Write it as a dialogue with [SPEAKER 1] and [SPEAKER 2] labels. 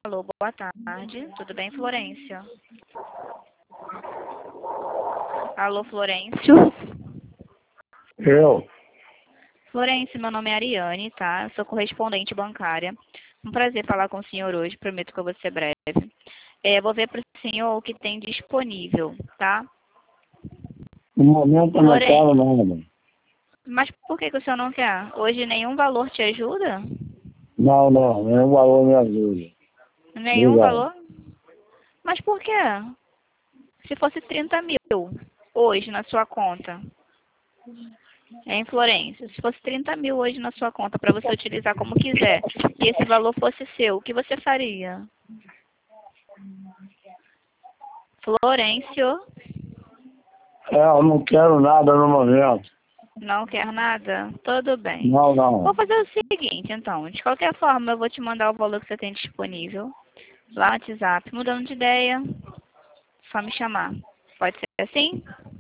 [SPEAKER 1] Alô, boa tarde. Tudo bem, Florência? Alô, Florêncio?
[SPEAKER 2] Eu?
[SPEAKER 1] Florência, meu nome é Ariane, tá? Eu sou correspondente bancária. Um prazer falar com o senhor hoje, prometo que eu vou ser breve. Vou ver para o senhor o que tem disponível, tá?
[SPEAKER 2] No momento eu não quero nada.
[SPEAKER 1] Mas por que o senhor não quer? Hoje nenhum valor te ajuda?
[SPEAKER 2] Não, nenhum valor me ajuda.
[SPEAKER 1] Nenhum
[SPEAKER 2] Obrigado.
[SPEAKER 1] valor? Mas por quê? Se fosse 30 mil hoje na sua conta, em Florência, se fosse 30 mil hoje na sua conta para você utilizar como quiser, e esse valor fosse seu, o que você faria? Florêncio,
[SPEAKER 2] Eu não quero nada no momento.
[SPEAKER 1] não quer nada? Tudo bem.
[SPEAKER 2] Não,
[SPEAKER 1] Vou
[SPEAKER 2] não.
[SPEAKER 1] fazer o seguinte, então. De qualquer forma, eu vou te mandar o valor que você tem disponível lá no WhatsApp. Mudando de ideia, só me chamar. Pode ser assim?